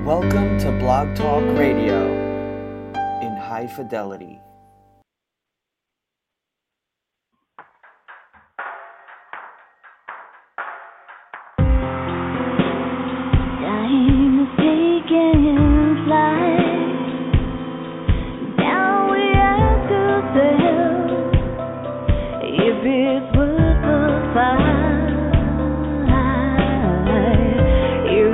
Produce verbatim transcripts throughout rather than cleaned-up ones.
Welcome to Blog Talk Radio in high fidelity. Time is taking flight. Now we ask ourselves if it's worth the fight. You,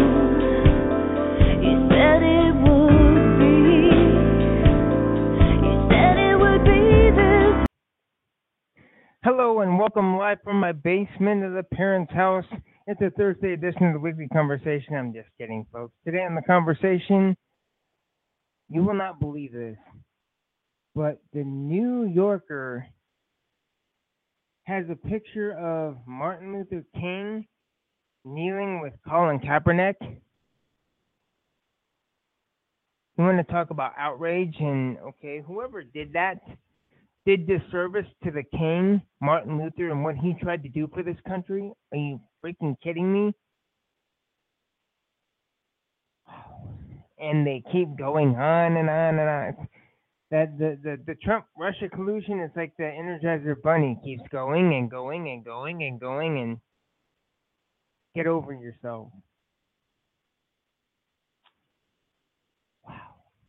you said it would be. You said it would be this. Hello and welcome live from my basement of the parents' house. It's a Thursday edition of the Weekly Conversation. I'm just kidding, folks. Today on the conversation, you will not believe this, but the New Yorker has a picture of Martin Luther King kneeling with Colin Kaepernick. You want to talk about outrage and, okay, whoever did that did disservice to the King, Martin Luther, and what he tried to do for this country? Are you freaking kidding me? And they keep going on and on and on. That the, the, the Trump-Russia collusion is like the Energizer Bunny, keeps going and going and going and going, and get over yourself. Wow.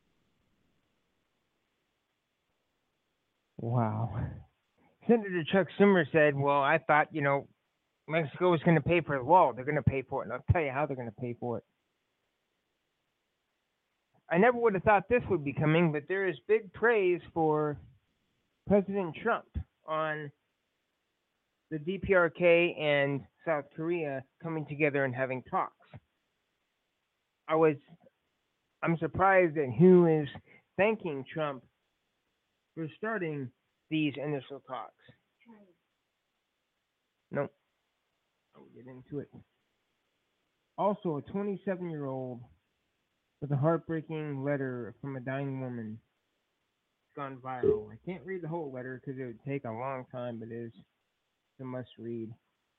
Wow. Senator Chuck Schumer said, well, I thought, you know, Mexico was going to pay for the wall. They're going to pay for it, and I'll tell you how they're going to pay for it. I never would have thought this would be coming, but there is big praise for President Trump on the D P R K and South Korea coming together and having talks. I was, I'm surprised at who is thanking Trump for starting these initial talks. Nope. I'll get into it. Also, a twenty-seven-year-old with a heartbreaking letter from a dying woman. It's gone viral. I can't read the whole letter because it would take a long time, but it is a must read.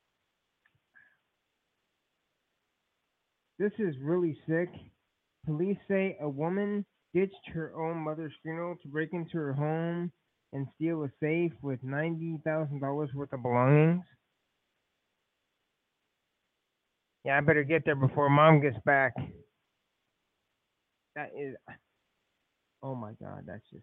This is really sick. Police say a woman ditched her own mother's funeral to break into her home and steal a safe with ninety thousand dollars worth of belongings. Yeah, I better get there before Mom gets back. That is, oh my God, that's just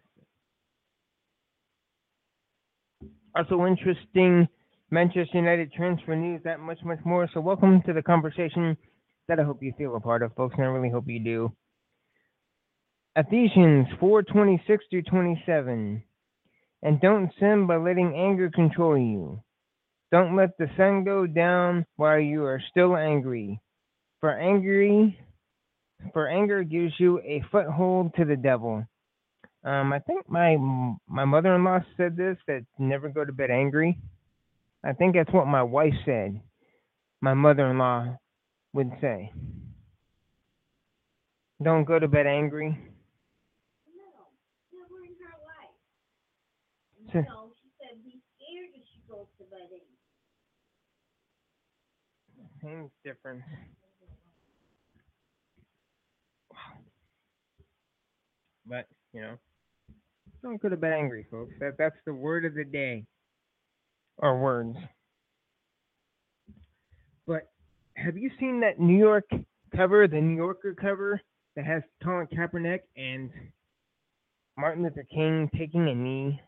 sick. Also interesting, Manchester United transfer news, that much, much more. So welcome to the conversation that I hope you feel a part of, folks, and I really hope you do. Ephesians four twenty-six through twenty-seven. And don't sin by letting anger control you. Don't let the sun go down while you are still angry. For angry, for anger gives you a foothold to the devil. Um, I think my my mother-in-law said this, that never go to bed angry. I think that's what my wife said. My mother-in-law would say. Don't go to bed angry. No, never in her life. So, No, she said be scared if she goes to bed angry. same difference. But, you know, don't go to bed angry, folks. That That's the word of the day. Or words. But have you seen that New York cover, the New Yorker cover, that has Colin Kaepernick and Martin Luther King taking a knee?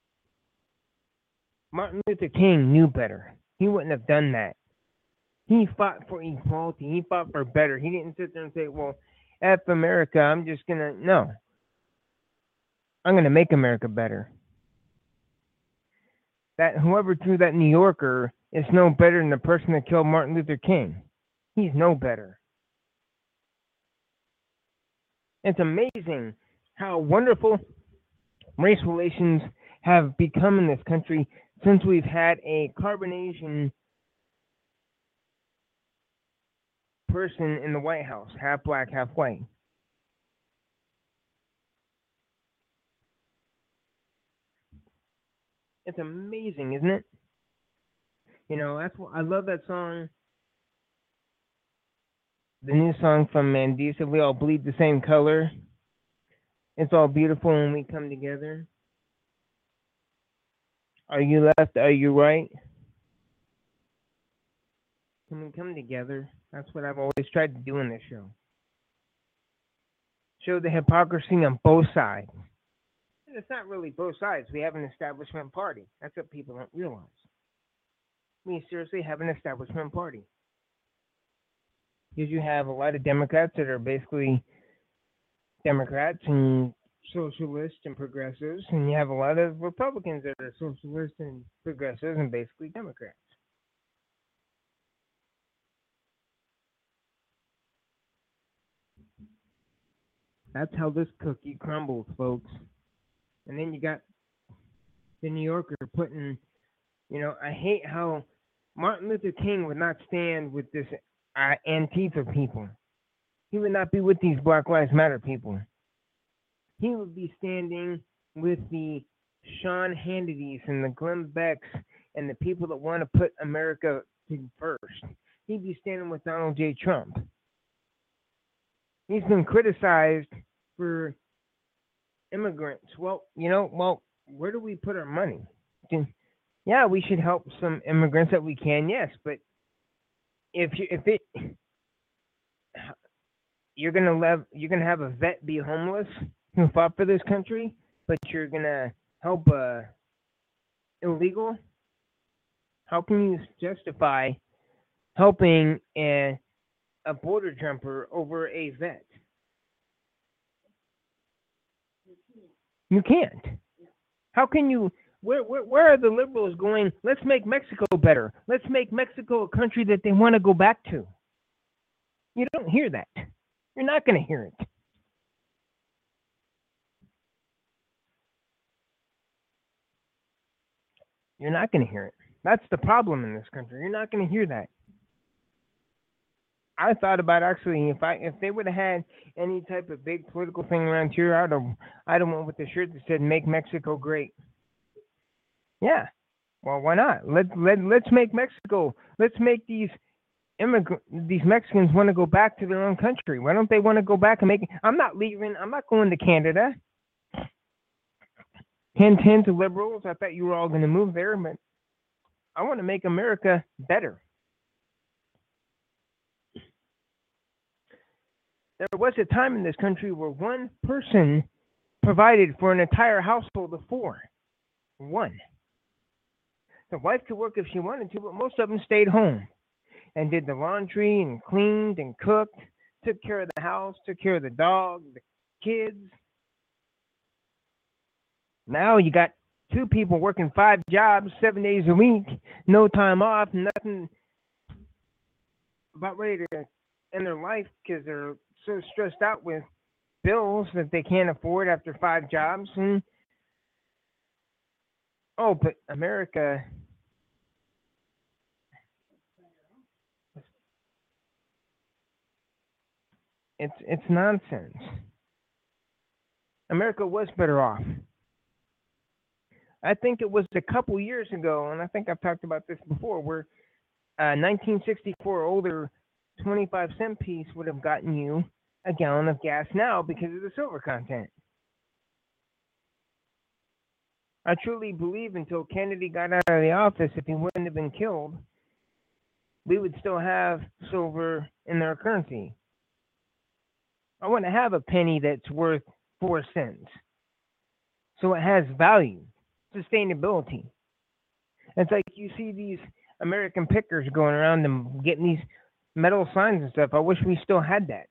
Martin Luther King knew better. He wouldn't have done that. He fought for equality. He fought for better. He didn't sit there and say, well, F America, I'm just going to, no. I'm going to make America better. That whoever drew that New Yorker is no better than the person that killed Martin Luther King. He's no better. It's amazing how wonderful race relations have become in this country since we've had a carbonation person in the White House, half black, half white. It's amazing, isn't it? You know, that's what I love that song. the new song from Mandisa, we all bleed the same color. It's all beautiful when we come together. Are you left? Are you right? Can we come together? That's what I've always tried to do in this show. Show the hypocrisy on both sides. And it's not really both sides. We have an establishment party. That's what people don't realize. We seriously have an establishment party. Because you have a lot of Democrats that are basically Democrats and socialists and progressives, and you have a lot of Republicans that are socialists and progressives and basically Democrats. That's how this cookie crumbles, folks. And then you got the New Yorker putting, you know, I hate how Martin Luther King would not stand with this uh, Antifa people. He would not be with these Black Lives Matter people. He would be standing with the Sean Hannitys and the Glenn Becks and the people that want to put America first. He'd be standing with Donald J. Trump. He's been criticized for immigrants. Well, you know, well, where do we put our money? Yeah, we should help some immigrants that we can, yes, but if you if it you're gonna let you're gonna have a vet be homeless who fought for this country, but you're gonna help uh illegal? How can you justify helping a a border jumper over a vet? You can't. How can you? Where, where where are the liberals going? Let's make Mexico better. Let's make Mexico a country that they want to go back to. You don't hear that. You're not going to hear it. You're not going to hear it. That's the problem in this country. You're not going to hear that. I thought about actually if I if they would have had any type of big political thing around here, I'd have I'd have went with the shirt that said "Make Mexico Great." Yeah, well, why not? Let let let's make Mexico. Let's make these immigrant these Mexicans want to go back to their own country. Why don't they want to go back and make? I'm not leaving. I'm not going to Canada. Hint, hint to liberals. I thought you were all going to move there, but I want to make America better. There was a time in this country where one person provided for an entire household of four. One. The wife could work if she wanted to, but most of them stayed home and did the laundry and cleaned and cooked, took care of the house, took care of the dog, the kids. Now you got two people working five jobs, seven days a week, no time off, nothing, about ready to end their life because they're so stressed out with bills that they can't afford after five jobs. And oh, but America, it's it's nonsense. America was better off. I think it was a couple years ago, and I think I've talked about this before, where uh, nineteen sixty-four older twenty-five cent piece would have gotten you a gallon of gas now because of the silver content. I truly believe until Kennedy got out of the office, if he wouldn't have been killed, we would still have silver in our currency. I want to have a penny that's worth four cents. So it has value, sustainability. It's like you see these American pickers going around and getting these metal signs and stuff. I wish we still had that.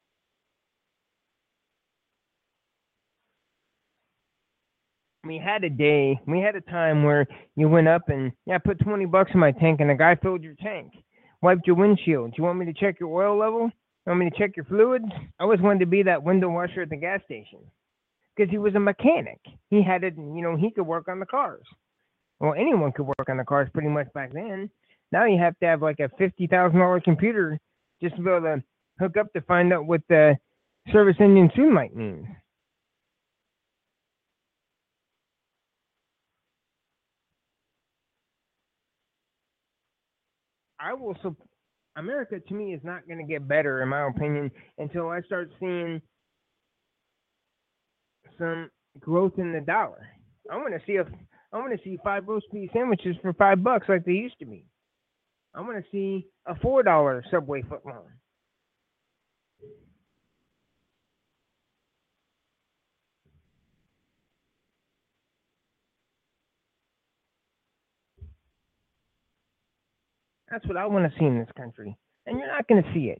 We had a day, we had a time where you went up and, yeah, put twenty bucks in my tank and a guy filled your tank, wiped your windshield. Do you want me to check your oil level? You want me to check your fluids? I always wanted to be that window washer at the gas station because he was a mechanic. He had it, you know, he could work on the cars. Well, anyone could work on the cars pretty much back then. Now you have to have like a fifty thousand dollars computer just to be able to hook up to find out what the service engine soon light means. I will, America to me is not going to get better, in my opinion, until I start seeing some growth in the dollar. I want to see a, I want to see five roast beef sandwiches for five bucks like they used to be. I want to see a four dollar Subway footlong. That's what I want to see in this country, and you're not going to see it.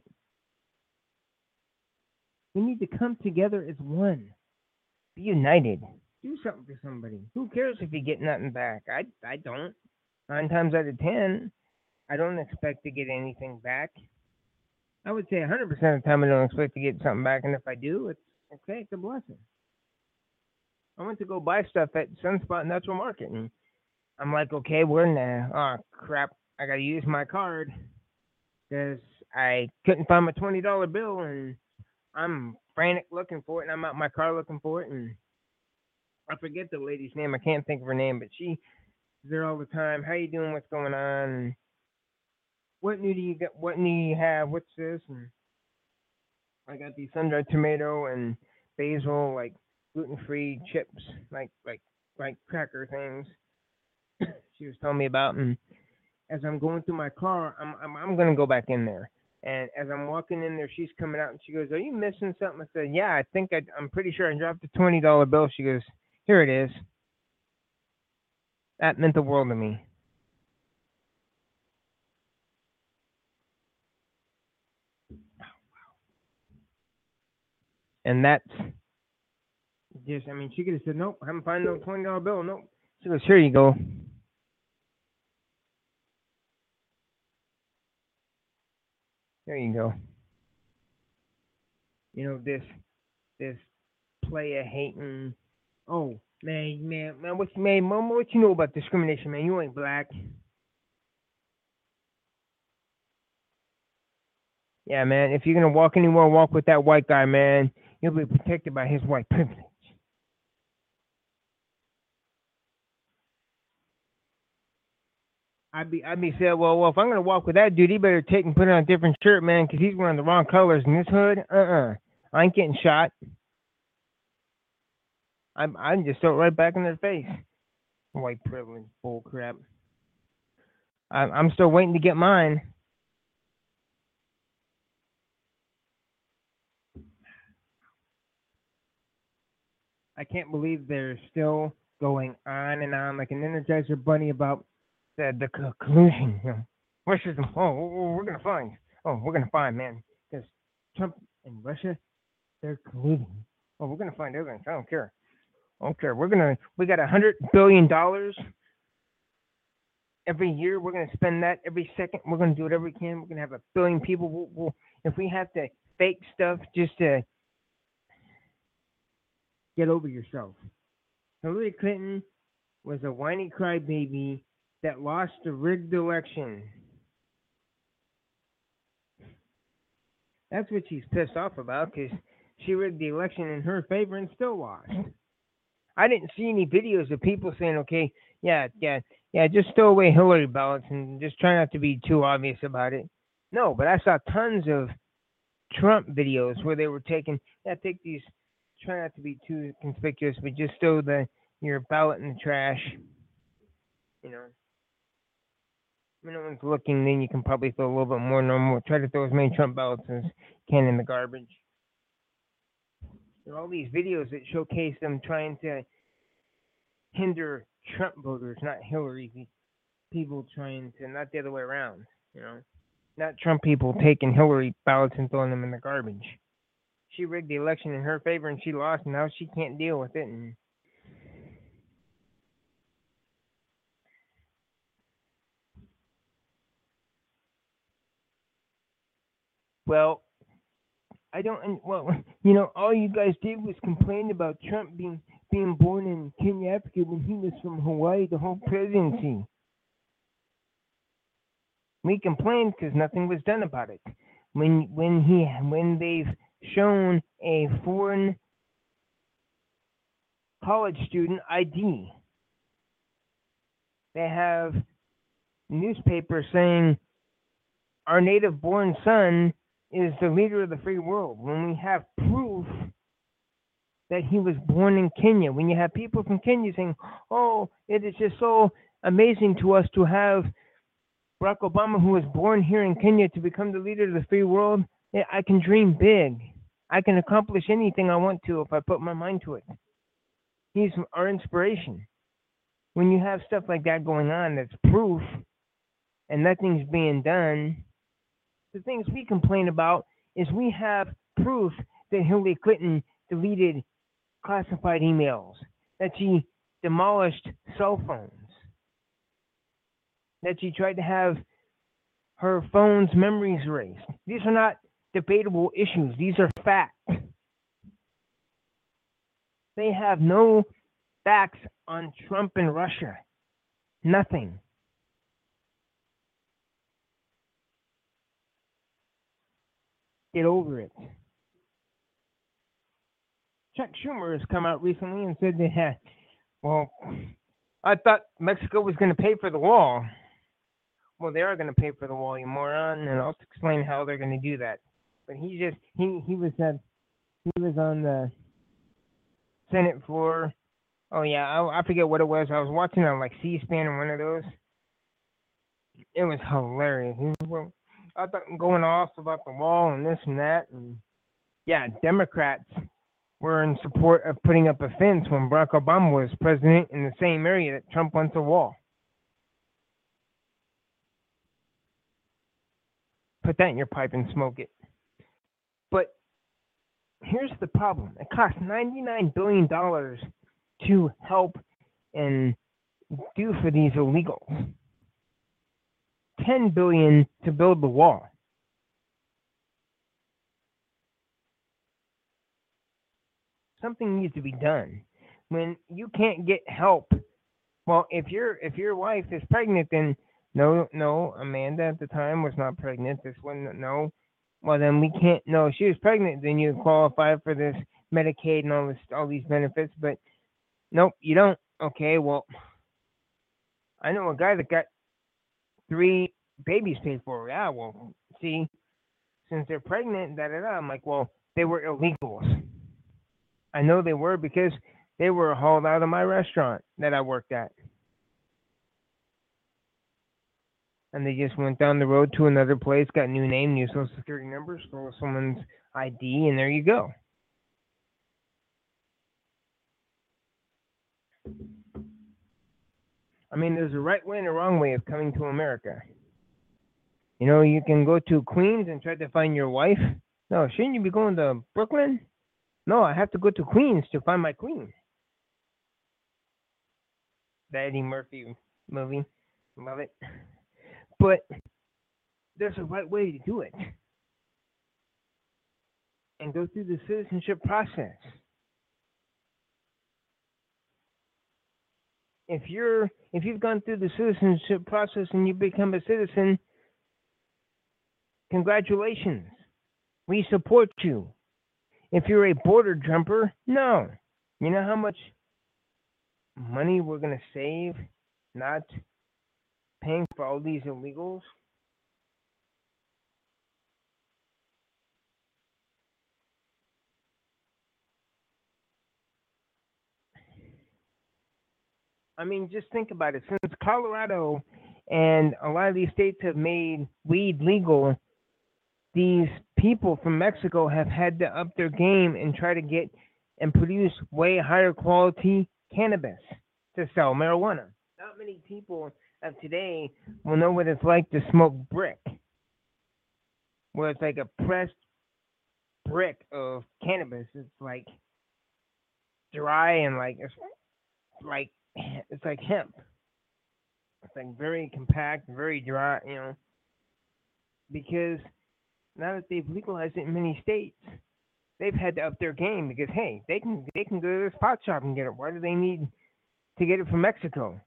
We need to come together as one. Be united. Do something for somebody. Who cares if you get nothing back? I I don't. Nine times out of ten, I don't expect to get anything back. I would say one hundred percent of the time I don't expect to get something back, and if I do, it's okay. It's a blessing. I went to go buy stuff at Sunspot Natural Market, and I'm like, okay, we're in there. Oh, crap. I got to use my card because I couldn't find my twenty dollar bill, and I'm frantic looking for it, and I'm out my car looking for it, and I forget the lady's name. I can't think of her name, but she's there all the time. How you doing? What's going on? And what new do you get? What new you have? What's this? And I got these sun-dried tomato and basil, like gluten-free chips, like like like cracker things. She was telling me about, and as I'm going through my car, I'm I'm, I'm gonna go back in there. And as I'm walking in there, she's coming out, and she goes, "Are you missing something?" I said, "Yeah, I think I, I'm pretty sure I dropped a twenty dollar bill." She goes, "Here it is." That meant the world to me. And that's just, I mean, she could have said, "Nope, I haven't found no twenty dollar bill." Nope. She goes, "Here you go." There you go. You know, this this player hating. Oh, man, man, man, what, man, mama, what you know about discrimination, man? You ain't black. Yeah, man, if you're going to walk anywhere, walk with that white guy, man. You'll be protected by his white privilege. I'd be, I'd be said, well, well, if I'm gonna walk with that dude, he better take and put on a different shirt, man, because he's wearing the wrong colors in this hood. Uh-uh, I ain't getting shot. I'm, I'm just throw it right back in their face. White privilege, bull crap. I'm, I'm still waiting to get mine. I can't believe they're still going on and on like an Energizer Bunny about the the co- collusion. You know, Russia's. Oh, we're we're gonna find. Oh, we're gonna find, man, because Trump and Russia, they're colluding. Oh, we're gonna find evidence. I don't care. I don't care. We're gonna. We got a hundred billion dollars every year. We're gonna spend that every second. We're gonna do whatever we can. We're gonna have a billion people. We'll, we'll, if we have to fake stuff just to get over yourself. Hillary Clinton was a whiny crybaby that lost the rigged election. That's what she's pissed off about, because she rigged the election in her favor and still lost. I didn't see any videos of people saying, okay, yeah, yeah, yeah, just stow away Hillary ballots and just try not to be too obvious about it. No, but I saw tons of Trump videos where they were taking, yeah, take these, try not to be too conspicuous, but just stow the your ballot in the trash. You know, when no one's looking, then you can probably feel a little bit more normal. Try to throw as many Trump ballots as you can in the garbage. There are all these videos that showcase them trying to hinder Trump voters, not Hillary people trying to, not the other way around, you know, not Trump people taking Hillary ballots and throwing them in the garbage. She rigged the election in her favor and she lost, and now she can't deal with it. And well, I don't. Well, you know, all you guys did was complain about Trump being being born in Kenya, Africa, when he was from Hawaii the whole presidency. We complained because nothing was done about it. When when he when they've shown a foreign college student I D, they have newspapers saying our native born son is the leader of the free world, when we have proof that he was born in Kenya, when you have people from Kenya saying, oh, it is just so amazing to us to have Barack Obama, who was born here in Kenya, to become the leader of the free world. Yeah, I can dream big. I can accomplish anything I want to if I put my mind to it. He's our inspiration. When you have stuff like that going on, that's proof, and nothing's being done, the things we complain about is we have proof that Hillary Clinton deleted classified emails, that she demolished cell phones, that she tried to have her phone's memories erased. These are not debatable issues. These are facts. They have no facts on Trump and Russia. Nothing. Get over it. Chuck Schumer has come out recently and said that, uh, well, I thought Mexico was going to pay for the wall. Well, they are going to pay for the wall, you moron, and I'll explain how they're going to do that. But he just he he was uh, he was on the Senate floor. Oh yeah, I, I forget what it was. I was watching on like C-SPAN or one of those. It was hilarious. He was, well, I thought going off about the wall and this and that, and yeah, Democrats were in support of putting up a fence when Barack Obama was president in the same area that Trump wants a wall. Put that in your pipe and smoke it. But here's the problem. It costs ninety-nine billion dollars to help and do for these illegals. ten billion dollars to build the wall. Something needs to be done. When you can't get help, well, if your if your wife is pregnant, then no, no, Amanda at the time was not pregnant. This one, no. Well, then we can't. No, if she was pregnant, then you qualify for this Medicaid and all this, all these benefits. But nope, you don't. Okay, well, I know a guy that got three babies paid for. Yeah, well, see, since they're pregnant, da da da. I'm like, well, they were illegals. I know they were because they were hauled out of my restaurant that I worked at. And they just went down the road to another place, got new name, new social security number, stole someone's I D, and there you go. I mean, there's a right way and a wrong way of coming to America. You know, you can go to Queens and try to find your wife. No, shouldn't you be going to Brooklyn? No, I have to go to Queens to find my queen. The Eddie Murphy movie. Love it. But there's a right way to do it. And go through the citizenship process. If you're if you've gone through the citizenship process and you become a citizen, congratulations. We support you. If you're a border jumper, no. You know how much money we're going to save not paying for all these illegals? I mean, just think about it. Since Colorado and a lot of these states have made weed legal, these people from Mexico have had to up their game and try to get and produce way higher quality cannabis to sell marijuana. Not many people of today will know what it's like to smoke brick, where it's like a pressed brick of cannabis. It's like dry and like it's like it's like hemp. It's like very compact, very dry, you know, because now that they've legalized it in many states, they've had to up their game because hey, they can they can go to this pot shop and get it. Why do they need to get it from Mexico?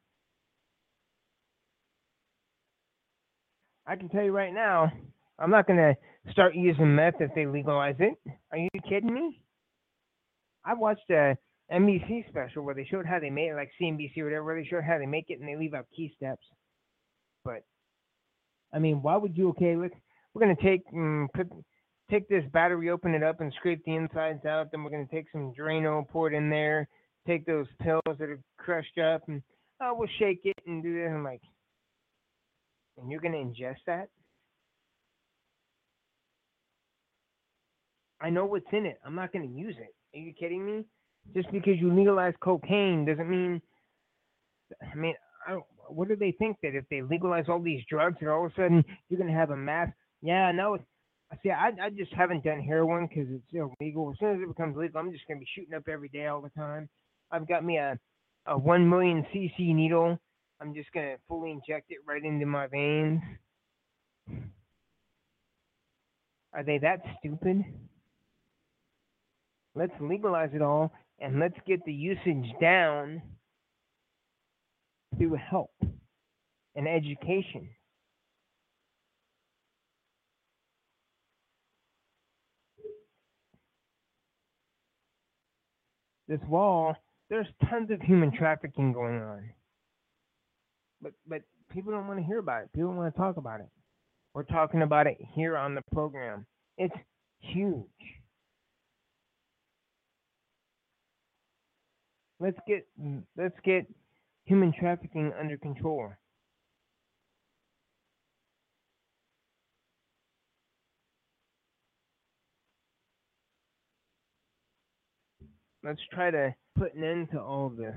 I can tell you right now, I'm not gonna start using meth if they legalize it. Are you kidding me? I watched a N B C special where they showed how they made it, like C N B C or whatever, where they showed how they make it and they leave out key steps. But I mean, why would you? Okay, let's we're gonna take mm, put take this battery, open it up, and scrape the insides out. Then we're gonna take some Drano, pour it in there, take those pills that are crushed up, and oh, we'll shake it and do this. I'm like, and you're gonna ingest that? I know what's in it. I'm not gonna use it. Are you kidding me? Just because you legalize cocaine doesn't mean. I mean, I don't, what do they think that if they legalize all these drugs, that all of a sudden you're gonna have a mass? Yeah, no. See, I I just haven't done heroin because it's illegal. As soon as it becomes legal, I'm just gonna be shooting up every day all the time. I've got me a a one million cc needle. I'm just gonna fully inject it right into my veins. Are they that stupid? Let's legalize it all and let's get the usage down through help and education. This wall, there's tons of human trafficking going on, but but people don't want to hear about it. People don't want to talk about it. We're talking about it here on the program. It's huge. Let's get let's get human trafficking under control. Let's try to put an end to all of this.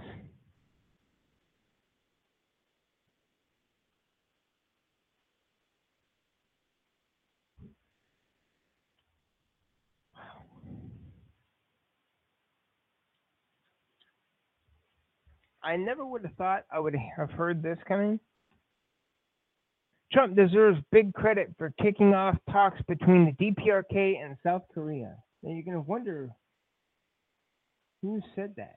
I never would have thought I would have heard this coming. Trump deserves big credit for kicking off talks between the D P R K and South Korea. Now you're going to wonder who said that.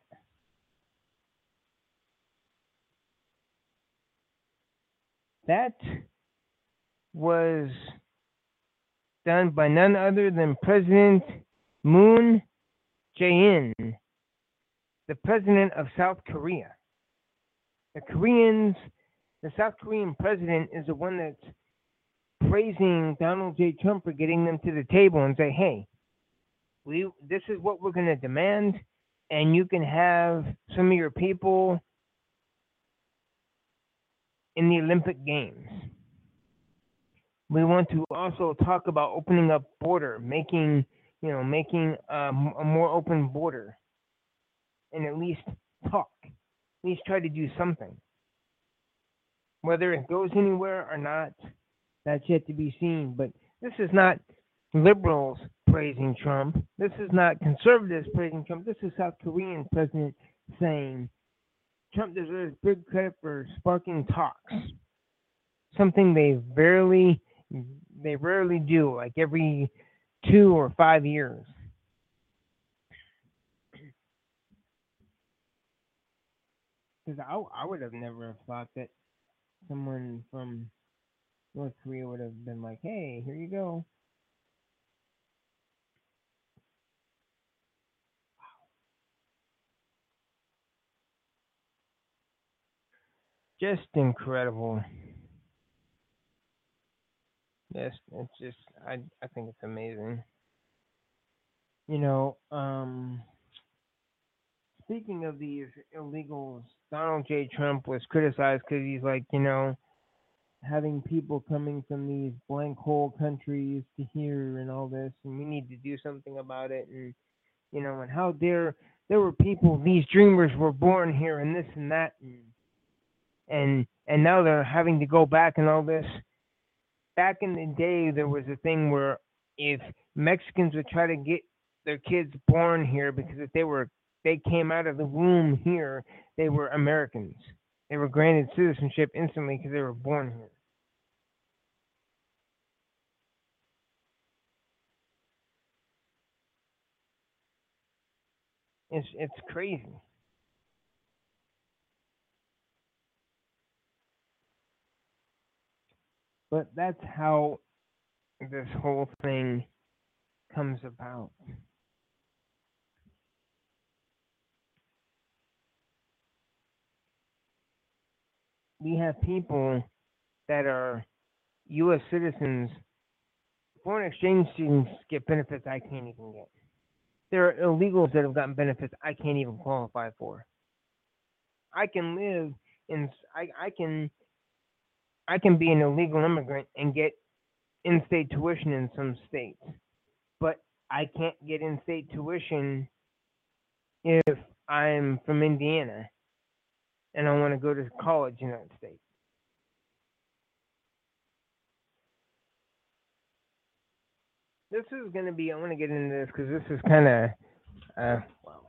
That was done by none other than President Moon Jae-in, the president of South Korea. The Koreans, the South Korean president is the one that's praising Donald J. Trump for getting them to the table and say, hey, we this is what we're going to demand, and you can have some of your people in the Olympic Games. We want to also talk about opening up border, making you know making um, a more open border, and at least talk, at least try to do something. Whether it goes anywhere or not, that's yet to be seen. But this is not liberals praising Trump. This is not conservatives praising Trump. This is South Korean president saying Trump deserves big credit for sparking talks. Something they rarely they rarely do, like every two or five years. Because I, I would have never have thought that someone from North Korea would have been like, hey, here you go. Just incredible. Yes, it's just I I think it's amazing. You know, um speaking of these illegals, Donald J. Trump was criticized because he's like, you know, having people coming from these blank hole countries to here and all this, and we need to do something about it. And you know, and how dare there were people, these dreamers were born here, and this and that, and and and now they're having to go back and all this. Back in the day, there was a thing where if Mexicans would try to get their kids born here because if they were they came out of the womb here, they were Americans. They were granted citizenship instantly because they were born here. It's it's crazy. But that's how this whole thing comes about. We have people that are U S citizens Foreign exchange students get benefits I can't even get. There are illegals that have gotten benefits I can't even qualify for. I can live in I, I can I can be an illegal immigrant and get in-state tuition in some states, but I can't get in-state tuition if I'm from Indiana and I want to go to college in that state. This is going to be, I want to get into this because this is kind of, uh, well,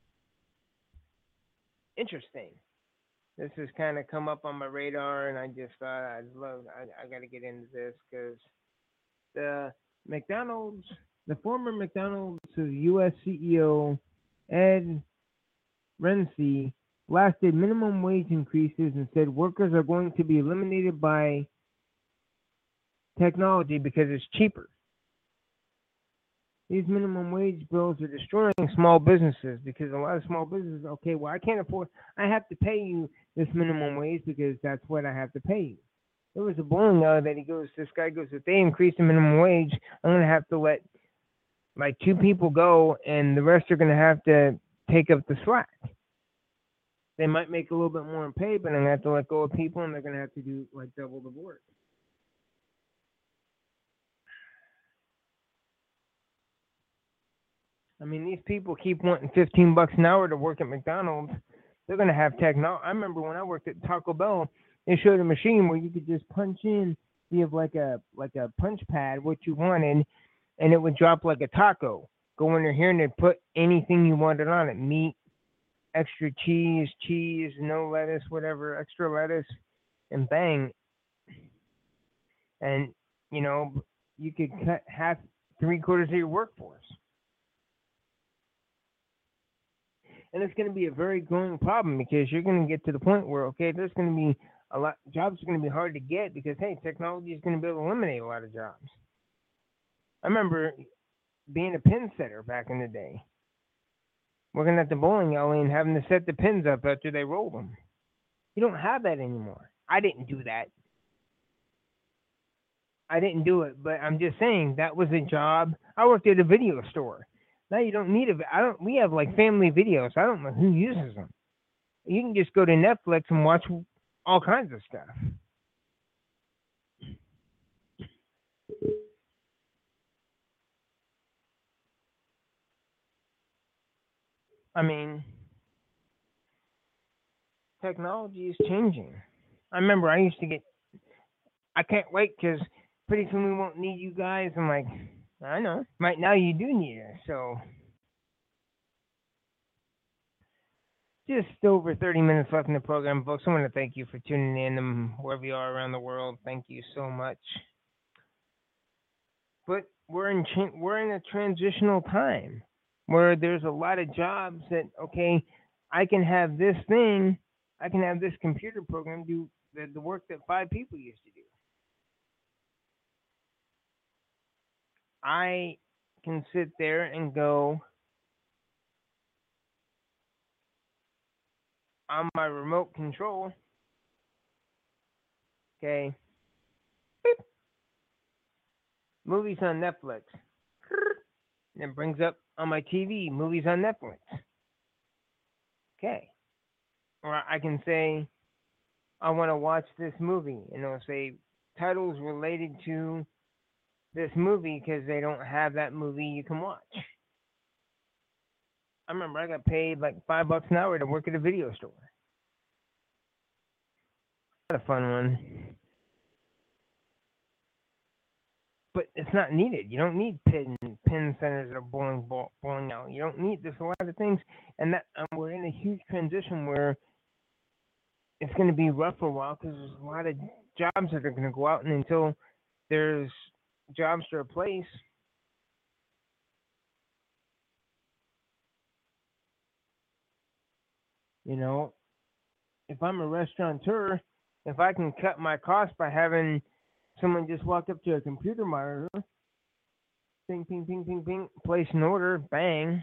interesting. This has kind of come up on my radar, and I just thought I'd love, I, I got to get into this because the McDonald's, the former McDonald's U S C E O, Ed Rensi, blasted minimum wage increases and said workers are going to be eliminated by technology because it's cheaper. These minimum wage bills are destroying small businesses because a lot of small businesses, okay, well, I can't afford, I have to pay you this minimum wage because that's what I have to pay you. There was a bowling alley that he goes, this guy goes, if they increase the minimum wage, I'm going to have to let like two people go and the rest are going to have to take up the slack. They might make a little bit more in pay, but I'm going to have to let go of people and they're going to have to do like double the work. I mean, these people keep wanting fifteen bucks an hour to work at McDonald's. They're going to have technology. I remember when I worked at Taco Bell, they showed a machine where you could just punch in, you have like a like a punch pad, what you wanted, and it would drop like a taco. Go in here and they'd put anything you wanted on it, meat, extra cheese, cheese, no lettuce, whatever, extra lettuce, and bang. And, you know, you could cut half, three quarters of your workforce. And it's going to be a very growing problem because you're going to get to the point where, okay, there's going to be a lot, jobs are going to be hard to get because, hey, technology is going to be able to eliminate a lot of jobs. I remember being a pin setter back in the day, working at the bowling alley and having to set the pins up after they rolled them. You don't have that anymore. I didn't do that. I didn't do it, but I'm just saying that was a job. I worked at a video store. Now you don't need a. I don't. We have like family videos. I don't know who uses them. You can just go to Netflix and watch all kinds of stuff. I mean, technology is changing. I remember I used to get. I can't wait because pretty soon we won't need you guys. I'm like, I know. Right now you do need us. So just over thirty minutes left in the program, folks. I want to thank you for tuning in um, wherever you are around the world. Thank you so much. But we're in cha- we're in a transitional time where there's a lot of jobs that, okay, I can have this thing, I can have this computer program do the, the work that five people used to do. I can sit there and go on my remote control, okay, beep, movies on Netflix. And it brings up on my T V, movies on Netflix. Okay. Or I can say, I want to watch this movie, and it'll say titles related to this movie because they don't have that movie you can watch. I remember I got paid like five bucks an hour to work at a video store. Not a fun one. But it's not needed. You don't need pin pin centers or bowling ball, bowling alley. You don't need. There's a lot of things, and that um, we're in a huge transition where it's going to be rough for a while because there's a lot of jobs that are going to go out, and until there's jobs to replace, you know, if I'm a restaurateur, if I can cut my costs by having someone just walk up to a computer monitor, ping, ping, ping, ping, ping, place an order, bang.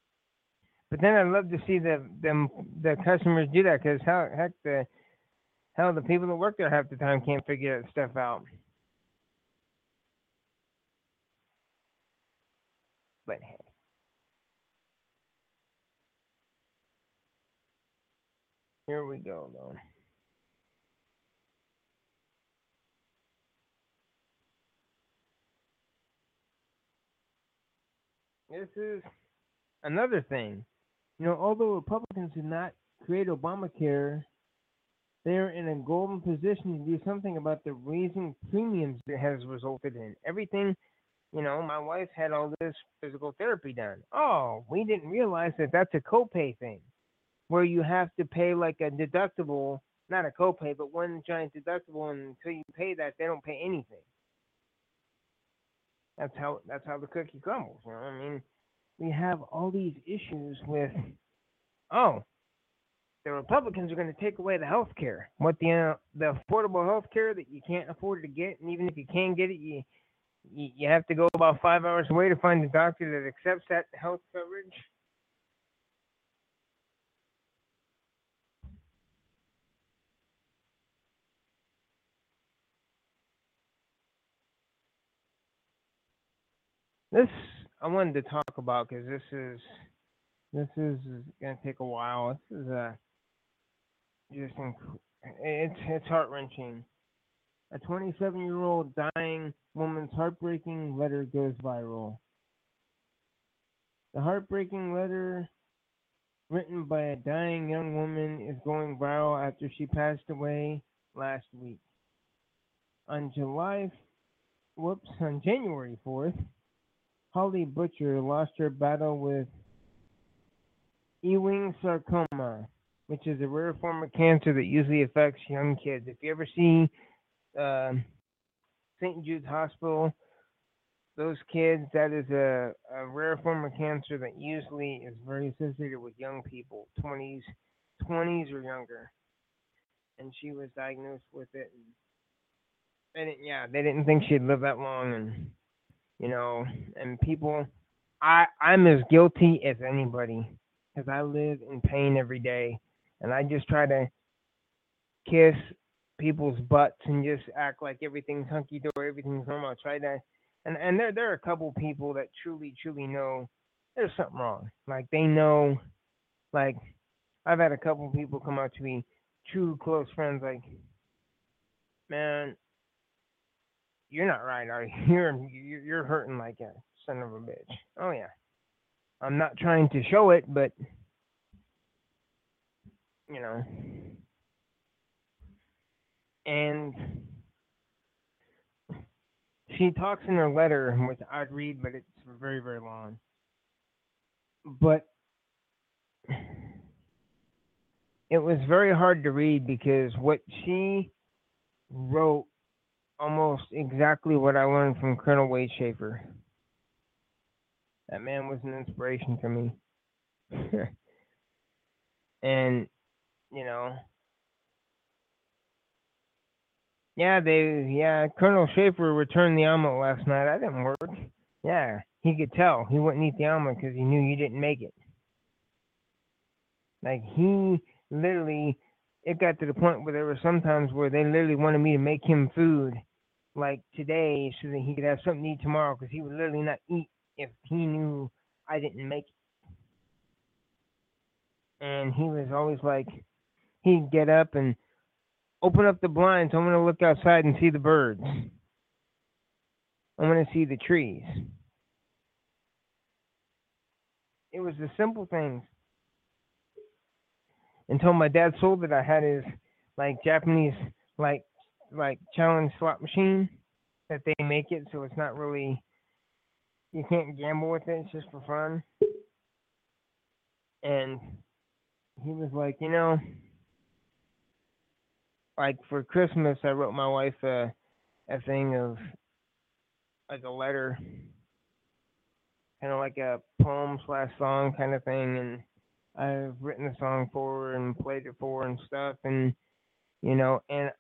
But then I'd love to see the them the customers do that because how heck the Hell, the people that work there half the time can't figure that stuff out. But hey. Here we go, though. This is another thing. You know, although Republicans did not create Obamacare, they're in a golden position to do something about the raising premiums that has resulted in. Everything, you know, my wife had all this physical therapy done. Oh, we didn't realize that that's a copay thing, where you have to pay like a deductible, not a copay, but one giant deductible, and until you pay that, they don't pay anything. That's how that's how the cookie crumbles. You know, I mean, we have all these issues with, oh, the Republicans are going to take away the health care, what the uh, the affordable health care that you can't afford to get, and even if you can get it, you, you you have to go about five hours away to find a doctor that accepts that health coverage. This I wanted to talk about because this is this is going to take a while. This is a just inc- it's it's heart wrenching. A twenty-seven-year-old dying woman's heartbreaking letter goes viral. The heartbreaking letter written by a dying young woman is going viral after she passed away last week. On July, whoops, on January fourth, Holly Butcher lost her battle with Ewing sarcoma, which is a rare form of cancer that usually affects young kids. If you ever see uh, Saint Jude's Hospital, those kids, that is a, a rare form of cancer that usually is very associated with young people, twenties, twenties or younger. And she was diagnosed with it. And they didn't, yeah, they didn't think she'd live that long, and you know, and people, I I'm as guilty as anybody because I live in pain every day, and I just try to kiss people's butts and just act like everything's hunky dory, everything's normal. I try to, and and there there are a couple people that truly truly know there's something wrong. Like they know, like I've had a couple people come out to me, true close friends, like, man, you're not right, are you? You're you're you're hurting like a son of a bitch. Oh yeah, I'm not trying to show it, but you know, and she talks in her letter, which I'd read, but it's very, very long. But it was very hard to read because what she wrote almost exactly what I learned from Colonel Wade Schaefer. That man was an inspiration to me. And, you know, yeah, they, yeah, Colonel Schaefer returned the omelet last night. That didn't work. Yeah, he could tell. He wouldn't eat the omelet because he knew you didn't make it. Like, he literally, it got to the point where there were some times where they literally wanted me to make him food, like today, so that he could have something to eat tomorrow because he would literally not eat if he knew I didn't make it. And he was always like, he'd get up and open up the blinds. I'm going to look outside and see the birds. I'm going to see the trees. It was the simple things. Until my dad sold it, I had his like Japanese like like challenge slot machine that they make it, so it's not really, you can't gamble with it. It's just for fun. And he was like, you know, like for Christmas, I wrote my wife a a thing of like a letter, kind of like a poem slash song kind of thing, and I've written a song for her and played it for her and stuff, and you know, and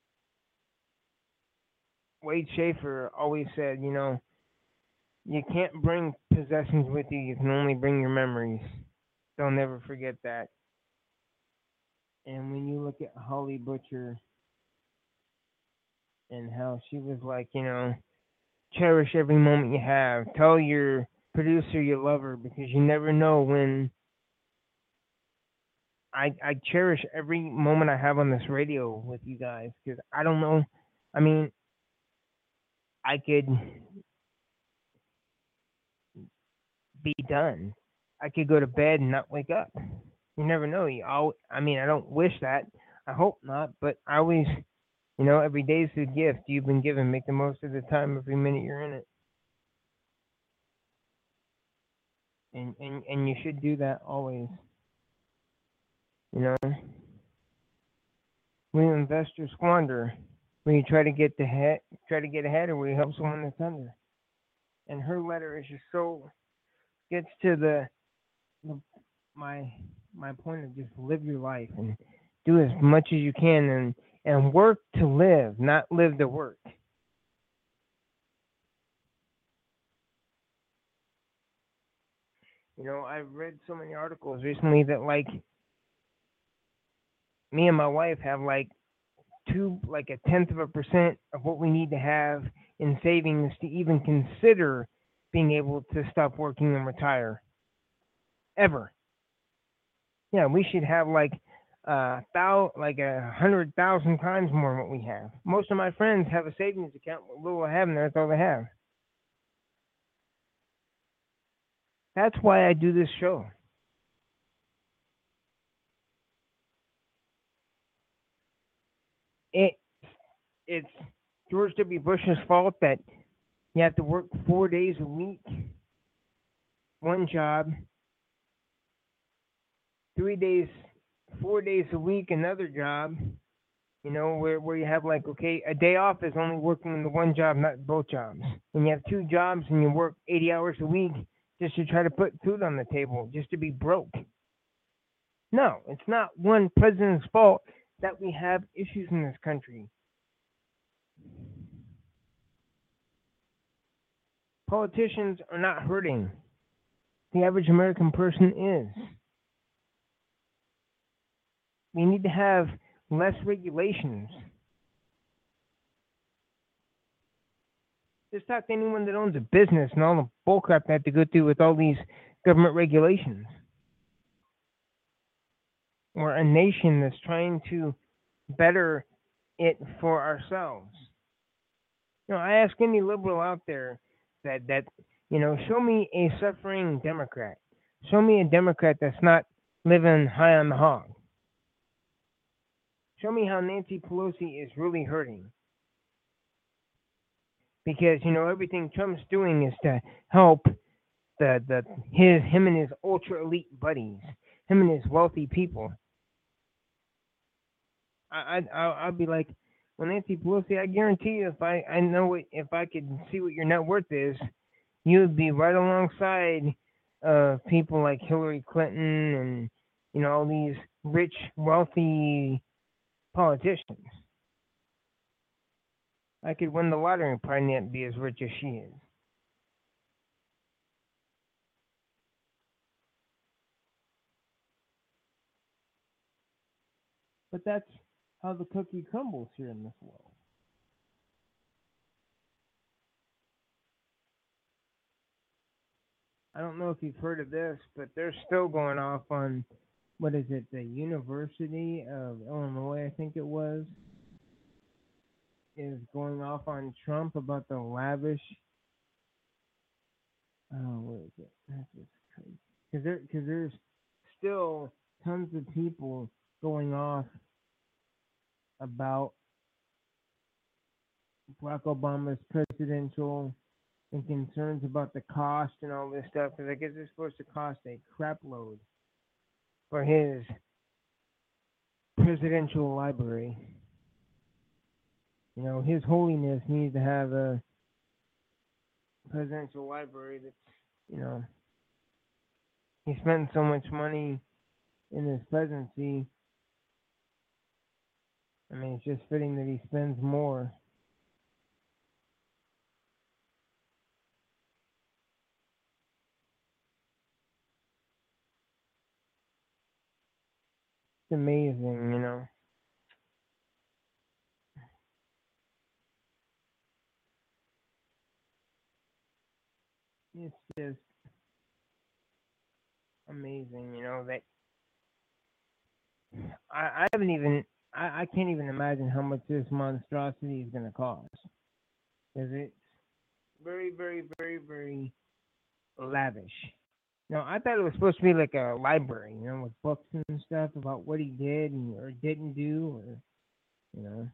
Wade Schaefer always said, you know, you can't bring possessions with you, you can only bring your memories. They'll never forget that. And when you look at Holly Butcher, and how she was like, you know, cherish every moment you have. Tell your producer you love her because you never know when. I I cherish every moment I have on this radio with you guys because I don't know. I mean, I could be done. I could go to bed and not wake up. You never know. You all, I mean, I don't wish that. I hope not, but I always, you know, every day is a gift you've been given. Make the most of the time every minute you're in it, and and and you should do that always. You know, when you invest or squander, when you try to get the head, try to get ahead, or when you help someone that's under. And her letter is just so gets to the, the my my point of just live your life and do as much as you can and and work to live, not live to work. You know, I've read so many articles recently that like me and my wife have like two like a tenth of a percent of what we need to have in savings to even consider being able to stop working and retire ever. Yeah, we should have like uh thou like a hundred thousand times more than what we have. Most of my friends have a savings account. What little I have in there, that's all they have. That's why I do this show. It it's George W. Bush's fault that you have to work four days a week, one job, three days, four days a week, another job. You know, where where you have like okay, a day off is only working in the one job, not both jobs. When you have two jobs and you work eighty hours a week just to try to put food on the table, just to be broke. No, it's not one president's fault that we have issues in this country. Politicians are not hurting. The average American person is. We need to have less regulations. Just talk to anyone that owns a business and all the bullcrap they have to go through with all these government regulations. We're a nation that's trying to better it for ourselves. You know, I ask any liberal out there that that you know, show me a suffering Democrat. Show me a Democrat that's not living high on the hog. Show me how Nancy Pelosi is really hurting. Because, you know, everything Trump's doing is to help the the his him and his ultra elite buddies, him and his wealthy people. I I I'll, I'll be like, well, Nancy Pelosi, I guarantee you, if I I know it, if I could see what your net worth is, you would be right alongside uh people like Hillary Clinton and you know all these rich, wealthy politicians. I could win the lottery and probably not be as rich as she is. But that's how the cookie crumbles here in this world. I don't know if you've heard of this, but they're still going off on what is it, the University of Illinois, I think it was, is going off on Trump about the lavish. Oh, what is it? That's just crazy. Because there, cause there's still tons of people going off about Barack Obama's presidential and concerns about the cost and all this stuff. Because I guess it's supposed to cost a crap load for his presidential library. You know, His Holiness needs to have a presidential library that's, you know, he spent so much money in his presidency. I mean, it's just fitting that he spends more. It's amazing, you know. it's just amazing, you know, that I, I haven't even, I, I can't even imagine how much this monstrosity is going to cost. Because it's very, very, very, very lavish. Now, I thought it was supposed to be like a library, you know, with books and stuff about what he did and, or didn't do, or, you know.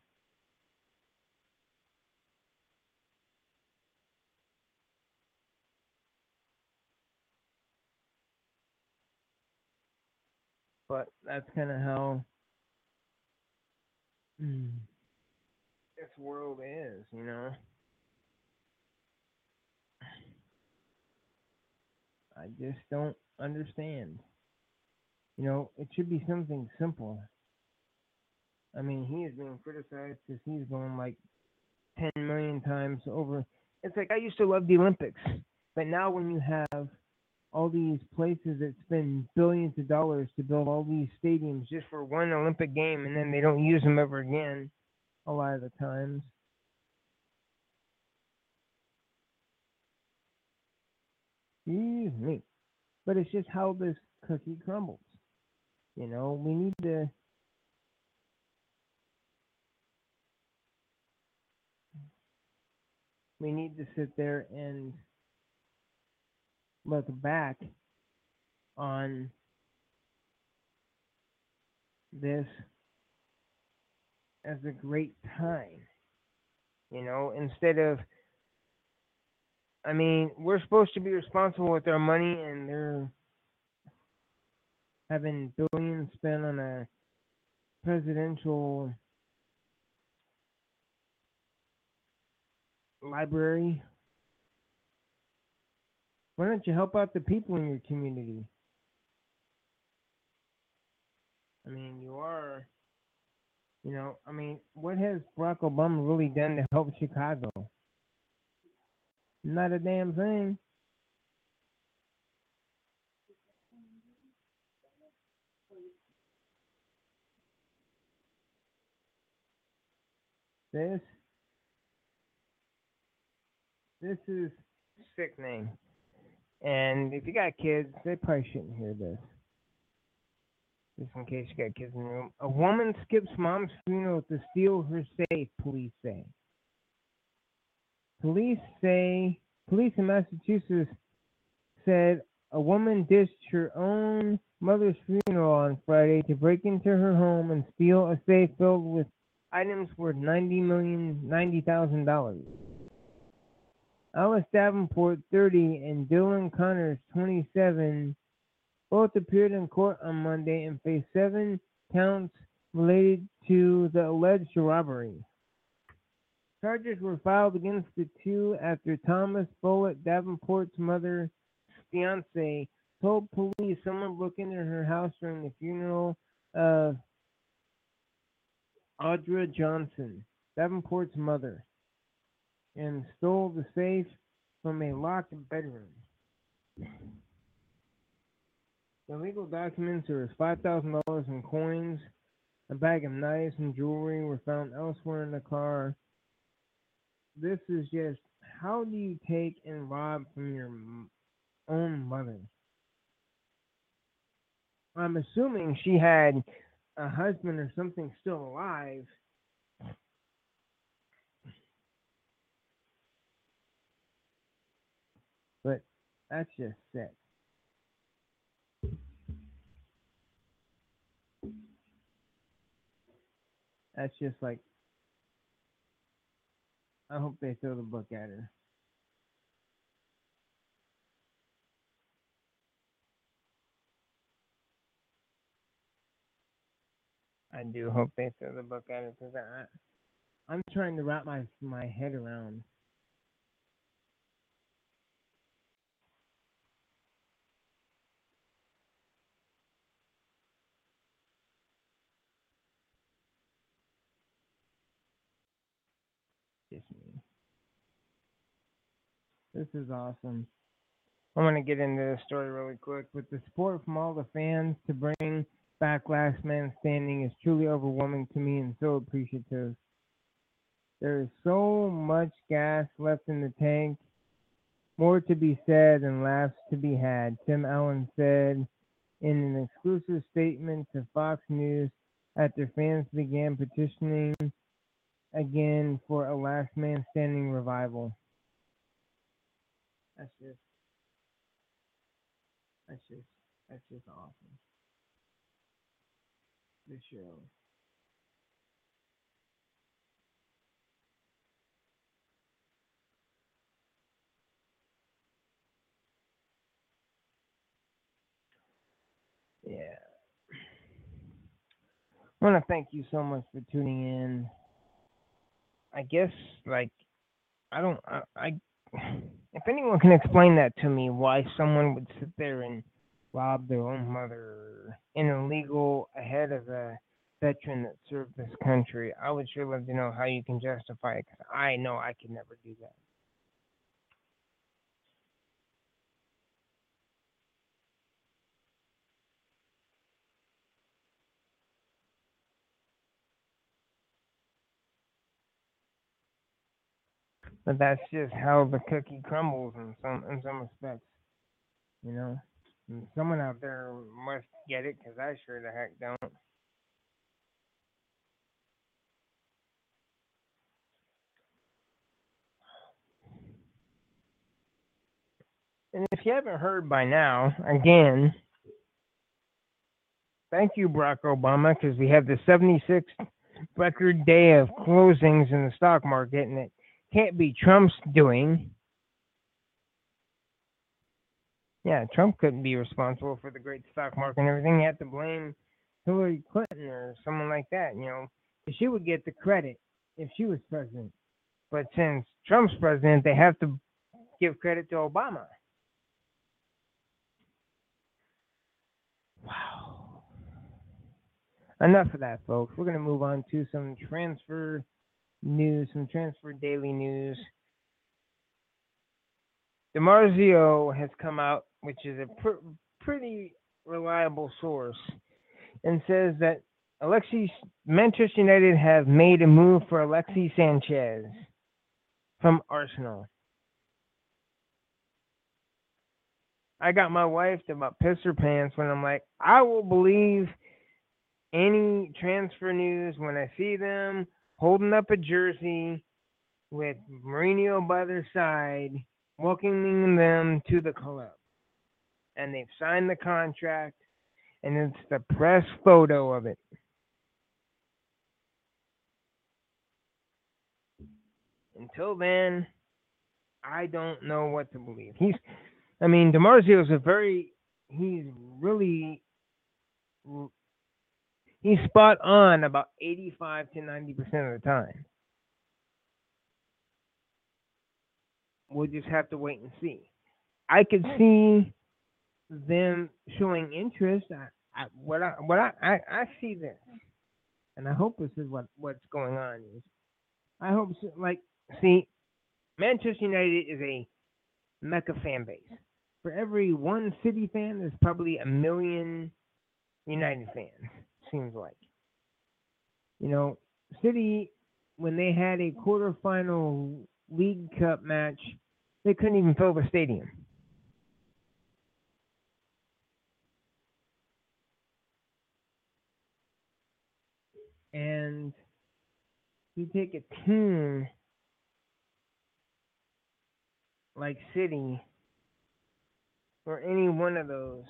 But that's kind of how mm, this world is, you know. I just don't understand. You know, it should be something simple. I mean, he is being criticized because he's going like ten million times over. It's like I used to love the Olympics, but now when you have all these places that spend billions of dollars to build all these stadiums just for one Olympic game and then they don't use them ever again a lot of the times. Excuse me. But it's just how this cookie crumbles. You know, we need to we need to sit there and look back on this as a great time. You know, instead of, I mean, we're supposed to be responsible with our money, and they're having billions spent on a presidential library. Why don't you help out the people in your community? I mean, you are, you know, I mean, what has Barack Obama really done to help Chicago? Not a damn thing. This, this is sickening. And if you got kids, they probably shouldn't hear this. Just in case you got kids in the room. A woman skips mom's funeral to steal her safe, police say. Police say, police in Massachusetts said a woman ditched her own mother's funeral on Friday to break into her home and steal a safe filled with items worth ninety million, ninety thousand dollars. Alice Davenport, thirty, and Dylan Connors, twenty-seven, both appeared in court on Monday and faced seven counts related to the alleged robbery. Charges were filed against the two after Thomas Bullitt, Davenport's mother's fiance, told police someone broke into her house during the funeral of Audra Johnson, Davenport's mother, and stole the safe from a locked bedroom. The legal documents, there was five thousand dollars in coins, a bag of knives and jewelry were found elsewhere in the car. This is just, how do you take and rob from your own mother? I'm assuming she had a husband or something still alive. But that's just sick. That's just like, I hope they throw the book at her. I do hope they throw the book at her because I, I'm trying to wrap my my head around. Just me. This is awesome. I want to get into this story really quick. With the support from all the fans to bring back Last Man Standing is truly overwhelming to me and so appreciative. There is so much gas left in the tank More to be said and laughs to be had, Tim Allen said in an exclusive statement to Fox News after fans began petitioning again for a Last Man Standing revival. That's just, that's just, that's just awesome. The show. Yeah. I want to thank you so much for tuning in. I guess, like, I don't, I, I, if anyone can explain that to me, why someone would sit there and rob their own mother in illegal ahead of a veteran that served this country, I would sure love to know how you can justify it, because I know I could never do that. But that's just how the cookie crumbles in some in some respects, you know. And someone out there must get it, because I sure the heck don't. And if you haven't heard by now, again, thank you, Barack Obama, because we have the seventy-sixth record day of closings in the stock market, and it can't be Trump's doing. Yeah, Trump couldn't be responsible for the great stock market and everything. You have to blame Hillary Clinton or someone like that, you know. She would get the credit if she was president. But since Trump's president, they have to give credit to Obama. Wow. Enough of that, folks. We're going to move on to some transfer news, some transfer daily news. DiMarzio has come out, which is a pr- pretty reliable source, and says that Alexis Manchester United have made a move for Alexis Sanchez from Arsenal. I got my wife to about piss her pants when I'm like, I will believe any transfer news when I see them holding up a jersey with Mourinho by their side, welcoming them to the club. And they've signed the contract, and it's the press photo of it. Until then, I don't know what to believe. He's, I mean, DiMarzio is a very, he's really, he's spot on about eighty-five to ninety percent of the time. We'll just have to wait and see. I could see them showing interest. I, I, what I, what I, I, I see this, and I hope this is what, what's going on. Is I hope, so, like, see, Manchester United is a mecca fan base. For every one City fan, there's probably a million United fans, seems like. You know, City, when they had a quarterfinal League Cup match, they couldn't even fill the stadium. And you take a team like City, or any one of those,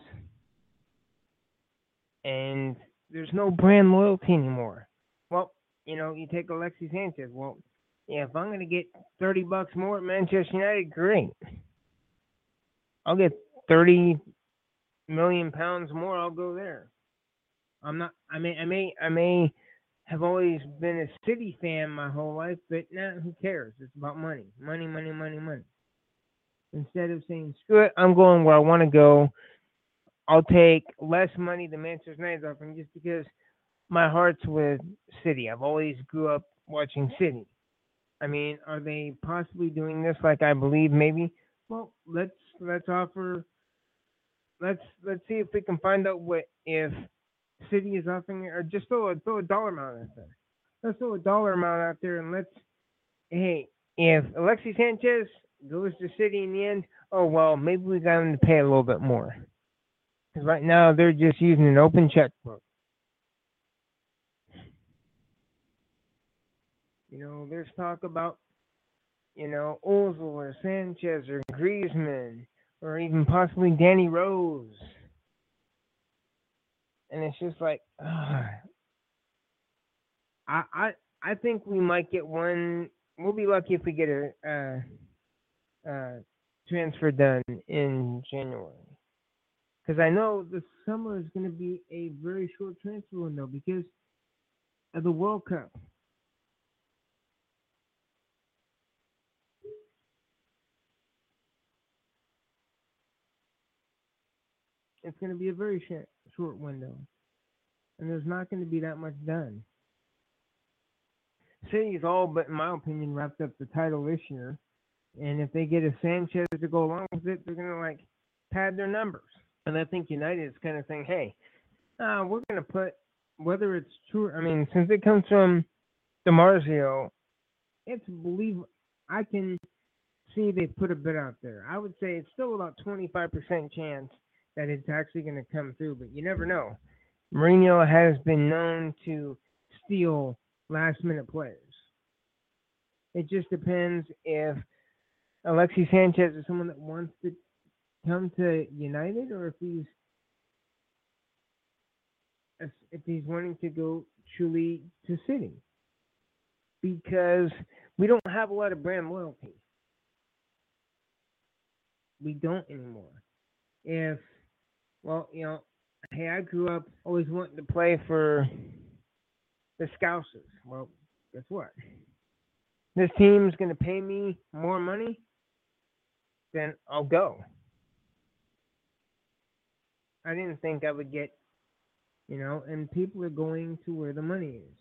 and there's no brand loyalty anymore. Well, you know, you take Alexis Sanchez. Well, yeah, if I'm going to get thirty bucks more at Manchester United, great. I'll get thirty million pounds more. I'll go there. I'm not. I may. I may. I may have always been a City fan my whole life, but now nah, who cares? It's about money, money, money, money, money. Instead of saying screw it, I'm going where I want to go. I'll take less money than Manchester United's offering just because my heart's with City. I've always grew up watching City. I mean, are they possibly doing this like I believe maybe? Well, let's let's offer let's let's see if we can find out what if City is offering, or just throw a throw a dollar amount out there. Let's throw a dollar amount out there and let's hey, if Alexis Sanchez goes to City in the end, oh well, maybe we got them to pay a little bit more. Because right now they're just using an open checkbook. You know, there's talk about, you know, Ozil or Sanchez or Griezmann or even possibly Danny Rose. And it's just like, uh, I, I I think we might get one. We'll be lucky if we get a uh, uh, transfer done in January. Because I know the summer is going to be a very short transfer window because of the World Cup. It's going to be a very short, short window. And there's not going to be that much done. City's all but, in my opinion, wrapped up the title this year. And if they get a Sanchez to go along with it, they're going to, like, pad their numbers. And I think United is kind of saying, hey, uh, we're going to put, whether it's true, I mean, since it comes from DiMarzio, it's believe I can see they put a bit out there. I would say it's still about twenty-five percent chance that it's actually going to come through, but you never know. Mourinho has been known to steal last-minute players. It just depends if Alexis Sanchez is someone that wants to come to United or if he's if he's wanting to go truly to City. Because we don't have a lot of brand loyalty. We don't anymore. If, well, you know, hey, I grew up always wanting to play for the Scousers. Well, guess what? This team's going to pay me more money, then I'll go. I didn't think I would get, you know, and people are going to where the money is.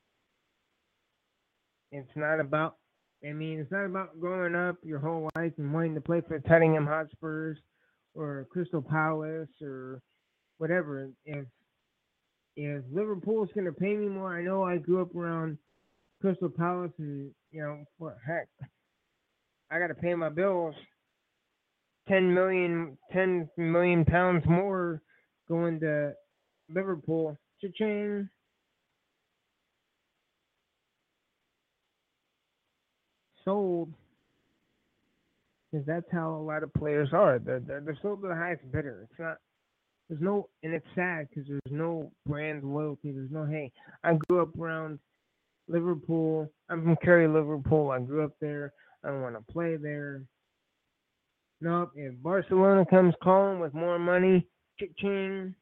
It's not about, I mean, it's not about growing up your whole life and wanting to play for Tottenham Hotspurs or Crystal Palace or whatever. If if Liverpool's going to pay me more, I know I grew up around Crystal Palace and, you know, what heck, I got to pay my bills ten million, ten million pounds more going to Liverpool. Cha-ching. Sold. Because that's how a lot of players are. They're, they're, they're sold to the highest bidder. It's not, there's no, and it's sad because there's no brand loyalty. There's no, hey, I grew up around Liverpool. I'm from Kerry, Liverpool. I grew up there. I don't want to play there. Nope. If Barcelona comes calling with more money, cha-ching.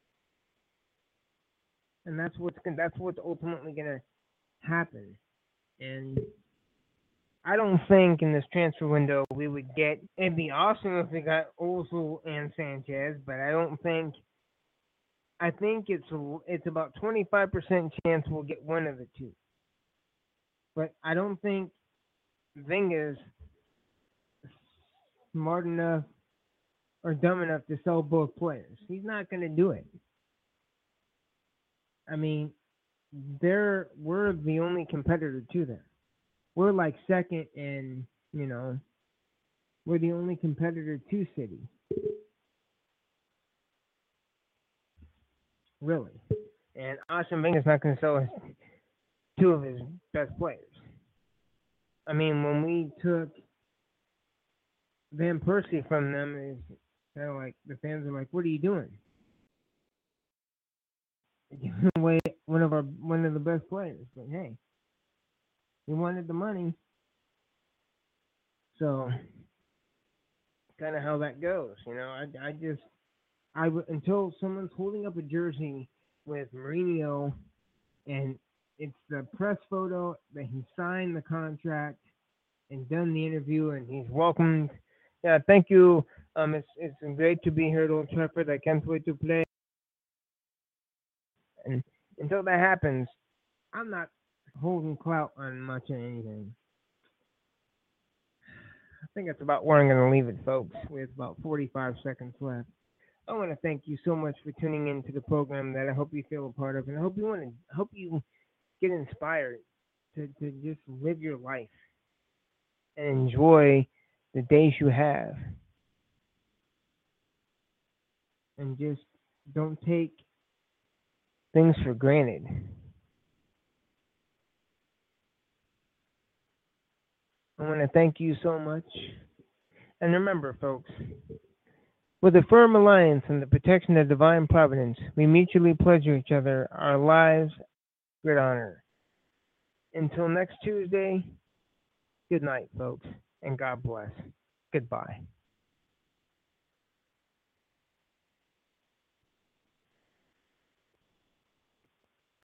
And that's what's that's what's ultimately gonna happen. And I don't think in this transfer window we would get. It'd be awesome if we got Ozil and Sanchez, but I don't think. I think it's it's about twenty-five percent chance we'll get one of the two. But I don't think Wenger's smart enough or dumb enough to sell both players. He's not going to do it. I mean, they're we're the only competitor to them. We're like second, and you know, we're the only competitor to City. Really, and Arsene Wenger's not going to sell his, two of his best players. I mean, when we took Van Persie from them, is kind of like the fans are like, "What are you doing? Giving away one of our one of the best players." But hey, we wanted the money, so kind of how that goes. You know, I I just I until someone's holding up a jersey with Mourinho, and it's the press photo that he signed the contract and done the interview, and he's welcomed. Yeah, thank you. Um, it's it's great to be here at Old Trafford. I can't wait to play. And until that happens, I'm not holding clout on much of anything. I think that's about where I'm going to leave it, folks, with about forty-five seconds left. I want to thank you so much for tuning into the program that I hope you feel a part of, and I hope you want to I hope you get inspired to, to just live your life and enjoy the days you have. And just don't take things for granted. I want to thank you so much. And remember, folks, with a firm alliance and the protection of divine providence, we mutually pledge each other our lives with honor. Until next Tuesday, good night, folks, and God bless. Goodbye.